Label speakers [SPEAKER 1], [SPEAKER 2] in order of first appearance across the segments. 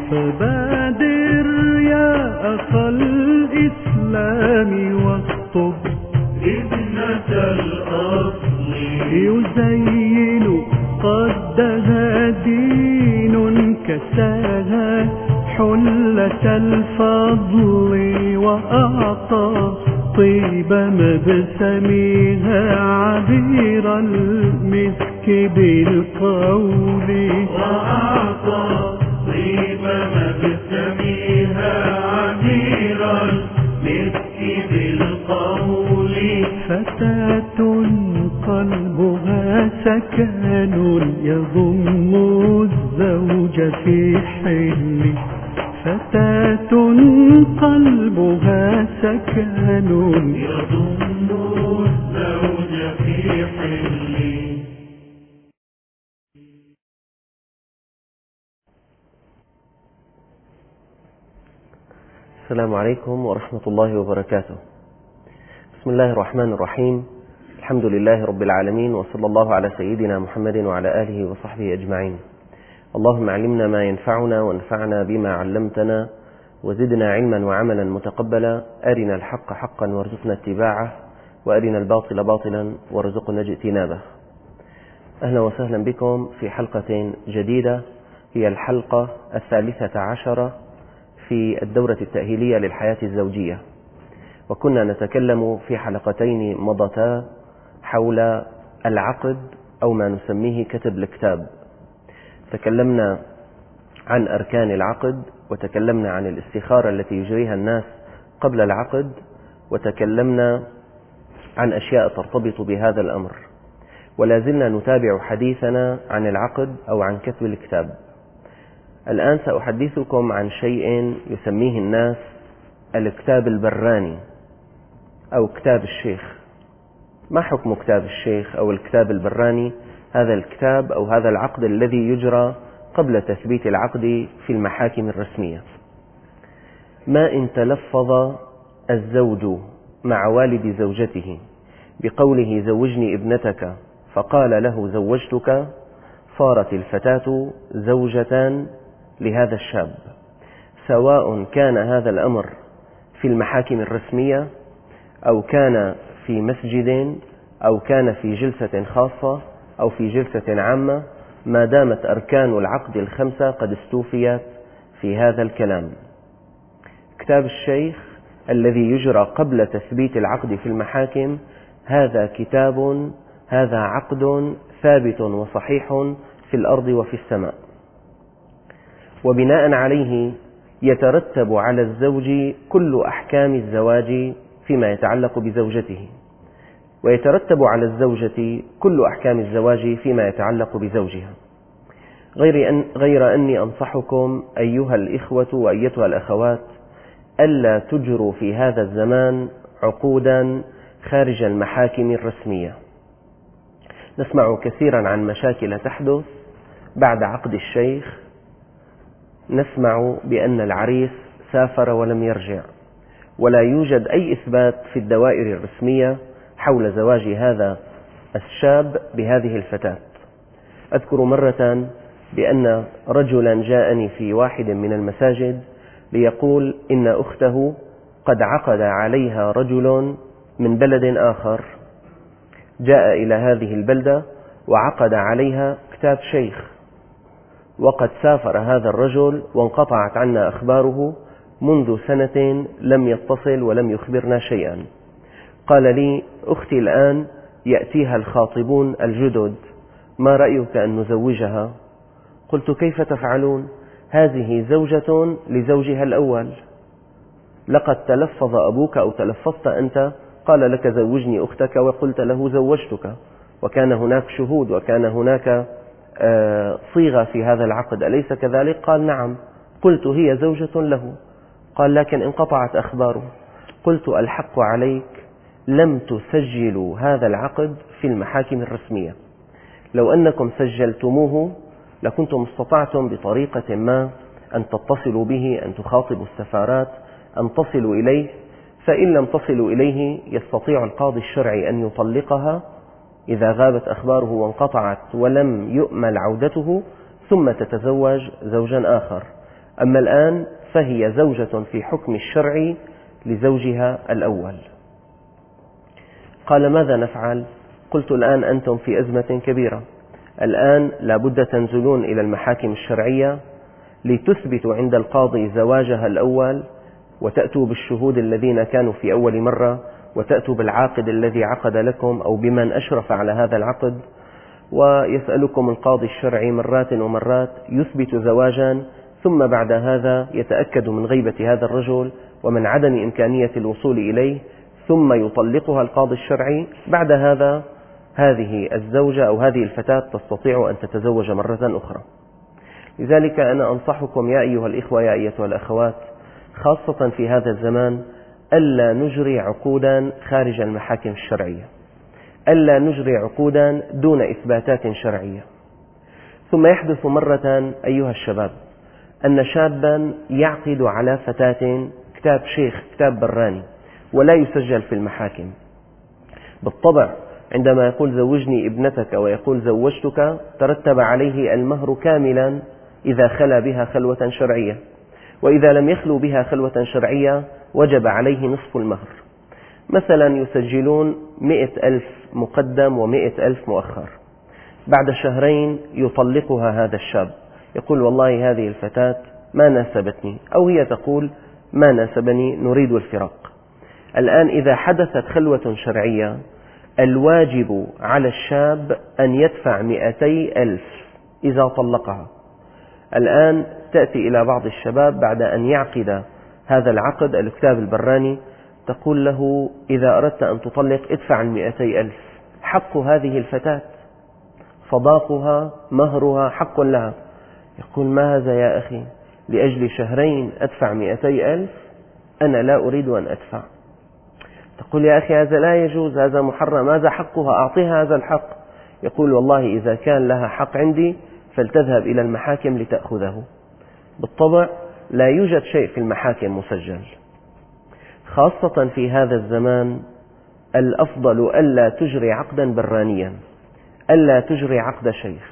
[SPEAKER 1] فبادر يا أخا الإسلام واخطب ابنة الأصل يزين قدها دين كساها حلة الفضل وأعطى طيب مبسمها عبير المسك بالقول وأعطى طيب مبسمها عبير المسك بالقول فتاة قلبها سكن يضم الزوج في حل فتاة قلبها سكن يضم الزوج في حل.
[SPEAKER 2] السلام عليكم ورحمة الله وبركاته. بسم الله الرحمن الرحيم. الحمد لله رب العالمين، وصلى الله على سيدنا محمد وعلى آله وصحبه أجمعين. اللهم علمنا ما ينفعنا وانفعنا بما علمتنا وزدنا علما وعملا متقبلا. أرنا الحق حقا وارزقنا اتباعه، وأرنا الباطل باطلا وارزقنا اجتنابه. أهلا وسهلا بكم في حلقة جديدة، هي الحلقة 13 في الدورة التأهيلية للحياة الزوجية. وكنا نتكلم في حلقتين مضتا حول العقد أو ما نسميه كتب الكتاب. تكلمنا عن أركان العقد، وتكلمنا عن الاستخارة التي يجريها الناس قبل العقد، وتكلمنا عن أشياء ترتبط بهذا الأمر. ولا زلنا نتابع حديثنا عن العقد أو عن كتب الكتاب. الآن سأحدثكم عن شيء يسميه الناس الكتاب البراني أو كتاب الشيخ. ما حكم كتاب الشيخ أو الكتاب البراني؟ هذا الكتاب أو هذا العقد الذي يجرى قبل تثبيت العقد في المحاكم الرسمية. ما إن تلفظ الزوج مع والد زوجته بقوله زوجني ابنتك فقال له زوجتك، صارت الفتاة زوجة لهذا الشاب، سواء كان هذا الأمر في المحاكم الرسمية أو كان في مسجد أو كان في جلسة خاصة أو في جلسة عامة، ما دامت أركان العقد الخمسة قد استوفيت في هذا الكلام. كتاب الشيخ الذي يجرى قبل تثبيت العقد في المحاكم، هذا كتاب، هذا عقد ثابت وصحيح في الأرض وفي السماء، وبناء عليه يترتب على الزوج كل أحكام الزواج فيما يتعلق بزوجته، ويترتب على الزوجة كل أحكام الزواج فيما يتعلق بزوجها. غير أني أنصحكم أيها الإخوة وأيتها الأخوات ألا تجروا في هذا الزمان عقودا خارج المحاكم الرسمية. نسمع كثيرا عن مشاكل تحدث بعد عقد الشيخ. نسمع بأن العريس سافر ولم يرجع، ولا يوجد أي إثبات في الدوائر الرسمية حول زواج هذا الشاب بهذه الفتاة. أذكر مرة بأن رجلا جاءني في واحد من المساجد ليقول إن أخته قد عقد عليها رجل من بلد آخر، جاء إلى هذه البلدة وعقد عليها كتاب شيخ، وقد سافر هذا الرجل وانقطعت عنا أخباره منذ سنة، لم يتصل ولم يخبرنا شيئا. قال لي أختي الآن يأتيها الخاطبون الجدد، ما رأيك أن نزوجها؟ قلت كيف تفعلون؟ هذه زوجة لزوجها الأول، لقد تلفظ أبوك أو تلفظت أنت، قال لك زوجني أختك وقلت له زوجتك، وكان هناك شهود وكان هناك صيغة في هذا العقد، أليس كذلك؟ قال نعم. قلت هي زوجة له. قال لكن انقطعت أخباره. قلت الحق عليك، لم تسجلوا هذا العقد في المحاكم الرسمية. لو أنكم سجلتموه لكنتم استطعتم بطريقة ما أن تتصلوا به، أن تخاطبوا السفارات، أن تصلوا إليه، فإن لم تصلوا إليه يستطيع القاضي الشرعي أن يطلقها إذا غابت أخباره وانقطعت ولم يؤمل عودته، ثم تتزوج زوجا آخر. أما الآن فهي زوجة في حكم الشرع لزوجها الأول. قال ماذا نفعل؟ قلت الآن أنتم في أزمة كبيرة، الآن لابد تنزلون إلى المحاكم الشرعية لتثبتوا عند القاضي زواجها الأول، وتأتوا بالشهود الذين كانوا في أول مرة، وتأتوا بالعاقد الذي عقد لكم أو بمن أشرف على هذا العقد، ويسألكم القاضي الشرعي مرات ومرات يثبت زواجا، ثم بعد هذا يتأكد من غيبة هذا الرجل ومن عدم إمكانية الوصول إليه، ثم يطلقها القاضي الشرعي. بعد هذا هذه الزوجة أو هذه الفتاة تستطيع أن تتزوج مرة أخرى. لذلك أنا أنصحكم يا أيها الإخوة يا أيتها الأخوات، خاصة في هذا الزمان، ألا نجري عقودا خارج المحاكم الشرعية، ألا نجري عقودا دون إثباتات شرعية. ثم يحدث مرة أيها الشباب أن شابا يعقد على فتاة كتاب شيخ، كتاب براني، ولا يسجل في المحاكم. بالطبع عندما يقول زوجني ابنتك ويقول زوجتك ترتب عليه المهر كاملا إذا خلا بها خلوة شرعية، وإذا لم يخلو بها خلوة شرعية وجب عليه نصف المهر. مثلا يسجلون 100,000 مقدم و100,000 مؤخر، بعد شهرين يطلقها هذا الشاب، يقول والله هذه الفتاة ما ناسبتني، أو هي تقول ما ناسبني نريد الفراق. الآن إذا حدثت خلوة شرعية الواجب على الشاب أن يدفع 200,000 إذا طلقها. الآن تأتي إلى بعض الشباب بعد أن يعقد هذا العقد الكتاب البراني، تقول له إذا أردت أن تطلق ادفع 200,000، حق هذه الفتاة، صداقها مهرها حق لها. يقول ما هذا يا أخي، لأجل شهرين أدفع 200,000؟ أنا لا أريد أن أدفع. تقول يا أخي هذا لا يجوز، هذا محرم، هذا حقها، أعطيها هذا الحق. يقول والله إذا كان لها حق عندي فلتذهب إلى المحاكم لتأخذه. بالطبع لا يوجد شيء في المحاكم مسجل، خاصة في هذا الزمان. الأفضل ألا تجري عقدا برانيا، ألا تجري عقد شيخ.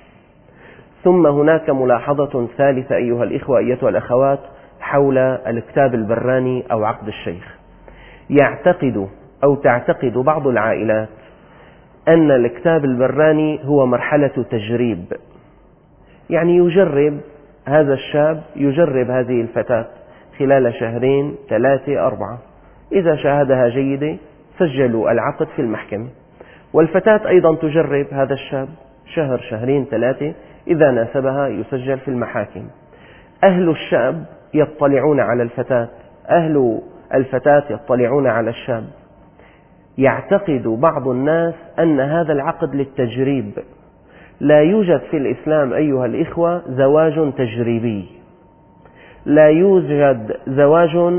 [SPEAKER 2] ثم هناك ملاحظة ثالثة أيها الإخوة أيتها الأخوات حول الكتاب البراني أو عقد الشيخ. يعتقد أو تعتقد بعض العائلات أن الكتاب البراني هو مرحلة تجريب، يعني يجرب هذا الشاب، يجرب هذه الفتاة خلال شهرين 3 4، إذا شاهدها جيدة سجلوا العقد في المحكمة، والفتاة أيضا تجرب هذا الشاب شهر 2 3، إذا ناسبها يسجل في المحاكم. أهل الشاب يطلعون على الفتاة، أهل الفتاة يطلعون على الشاب. يعتقد بعض الناس أن هذا العقد للتجريب. لا يوجد في الإسلام أيها الإخوة زواج تجريبي، لا يوجد زواج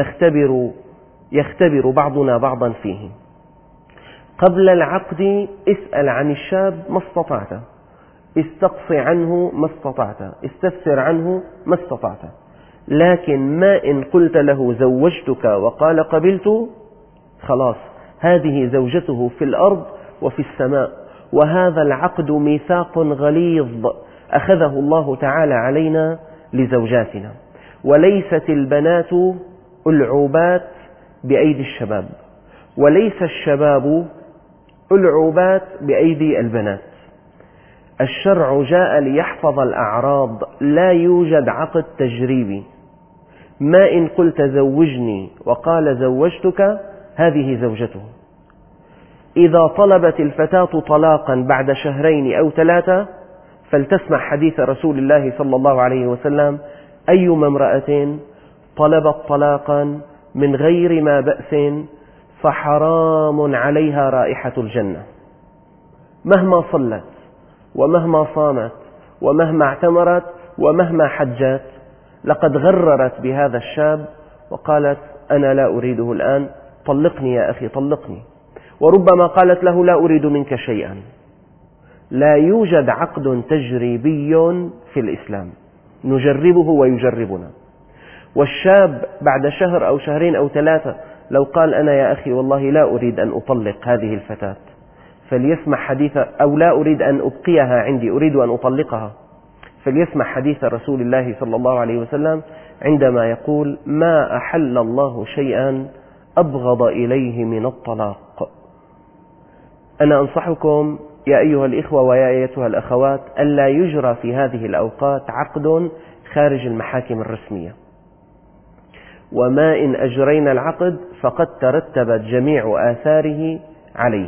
[SPEAKER 2] يختبر بعضنا بعضا فيه. قبل العقد اسأل عن الشاب ما استطعت، استقصي عنه ما استطعت، استفسر عنه ما استطعت، لكن ما إن قلت له زوجتك وقال قبلت، خلاص هذه زوجته في الأرض وفي السماء. وهذا العقد ميثاق غليظ أخذه الله تعالى علينا لزوجاتنا. وليست البنات ألعوبات بأيدي الشباب، وليس الشباب ألعوبات بأيدي البنات. الشرع جاء ليحفظ الأعراض، لا يوجد عقد تجريبي. ما إن قلت زوجني وقال زوجتك هذه زوجته. إذا طلبت الفتاة طلاقا بعد 2 أو 3 فلتسمع حديث رسول الله صلى الله عليه وسلم: أيما امرأة طلبت طلاقا من غير ما بأس فحرام عليها رائحة الجنة. مهما صلت ومهما صامت ومهما اعتمرت ومهما حجت، لقد غررت بهذا الشاب وقالت أنا لا أريده الآن، طلقني يا أخي طلقني. وربما قالت له لا أريد منك شيئا. لا يوجد عقد تجريبي في الإسلام، نجربه ويجربنا. والشاب بعد 1 أو 2 أو 3 لو قال أنا يا أخي والله لا أريد أن أطلق هذه الفتاة، فليسمع حديث، أو لا أريد أن أبقيها عندي، أريد أن أطلقها، فليسمع حديث رسول الله صلى الله عليه وسلم عندما يقول: ما أحل الله شيئا أبغض إليه من الطلاق. أنا أنصحكم يا أيها الإخوة ويا أيتها الأخوات ألا يجرى في هذه الأوقات عقد خارج المحاكم الرسمية، وما إن أجرينا العقد فقد ترتبت جميع آثاره عليه.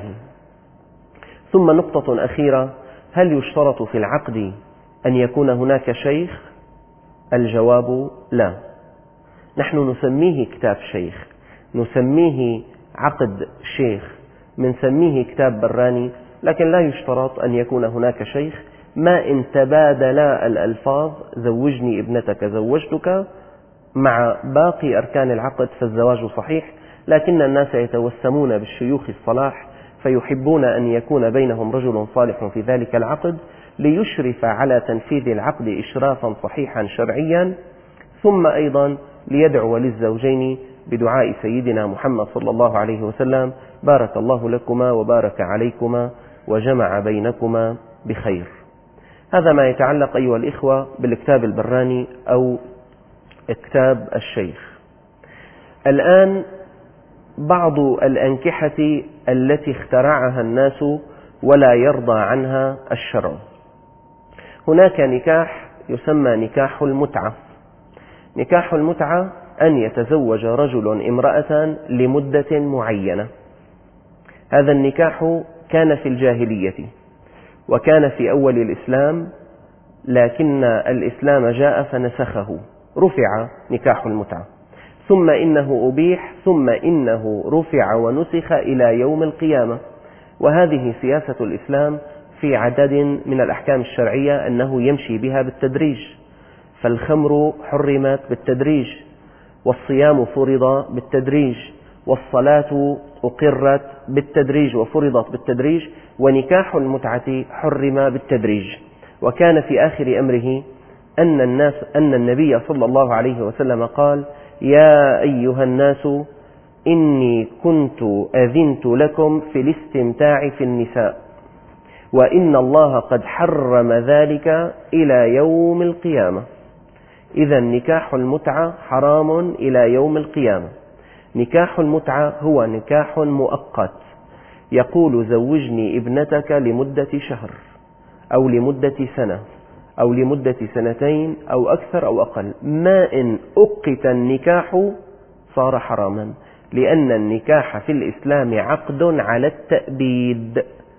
[SPEAKER 2] ثم نقطة أخيرة: هل يشترط في العقد أن يكون هناك شيخ؟ الجواب لا. نحن نسميه كتاب شيخ، نسميه عقد شيخ، نسميه كتاب براني، لكن لا يشترط أن يكون هناك شيخ، ما إن تبادلا الألفاظ زوجني ابنتك زوجتك مع باقي أركان العقد فالزواج صحيح. لكن الناس يتوسمون بالشيوخ الصلاح فيحبون أن يكون بينهم رجل صالح في ذلك العقد ليشرف على تنفيذ العقد إشرافا صحيحا شرعيا، ثم أيضا ليدعو للزوجين بدعاء سيدنا محمد صلى الله عليه وسلم: بارك الله لكما وبارك عليكما وجمع بينكما بخير. هذا ما يتعلق أيها الإخوة بالكتاب البراني أو كتاب الشيخ. الآن بعض الأنكحة التي اخترعها الناس ولا يرضى عنها الشرع. هناك نكاح يسمى نكاح المتعة. نكاح المتعة أن يتزوج رجل امرأة لمدة معينة. هذا النكاح كان في الجاهلية وكان في أول الإسلام، لكن الإسلام جاء فنسخه، رفع نكاح المتعة، ثم إنه أبيح، ثم إنه رفع ونسخ إلى يوم القيامة. وهذه سياسة الإسلام في عدد من الأحكام الشرعية أنه يمشي بها بالتدريج. فالخمر حرمت بالتدريج، والصيام فرض بالتدريج، والصلاة أقرت بالتدريج وفرضت بالتدريج، ونكاح المتعة حرم بالتدريج. وكان في آخر أمره أن النبي صلى الله عليه وسلم قال: يا أيها الناس إني كنت أذنت لكم في الاستمتاع في النساء، وإن الله قد حرم ذلك إلى يوم القيامة. إذا نكاح المتعة حرام إلى يوم القيامة. نكاح المتعة هو نكاح مؤقت، يقول: زوجني ابنتك لمدة شهر أو لمدة سنة أو لمدة سنتين أو أكثر أو أقل. ما إن أقت النكاح صار حراما، لأن النكاح في الإسلام عقد على التأبيد.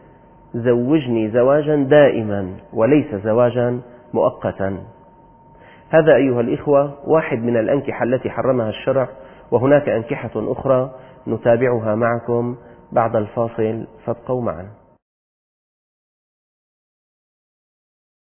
[SPEAKER 2] زوجني زواجا دائما وليس زواجا مؤقتا. هذا أيها الإخوة واحد من الأنكحة التي حرمها الشرع، وهناك أنكحة أخرى نتابعها معكم بعد الفاصل، فابقوا معنا.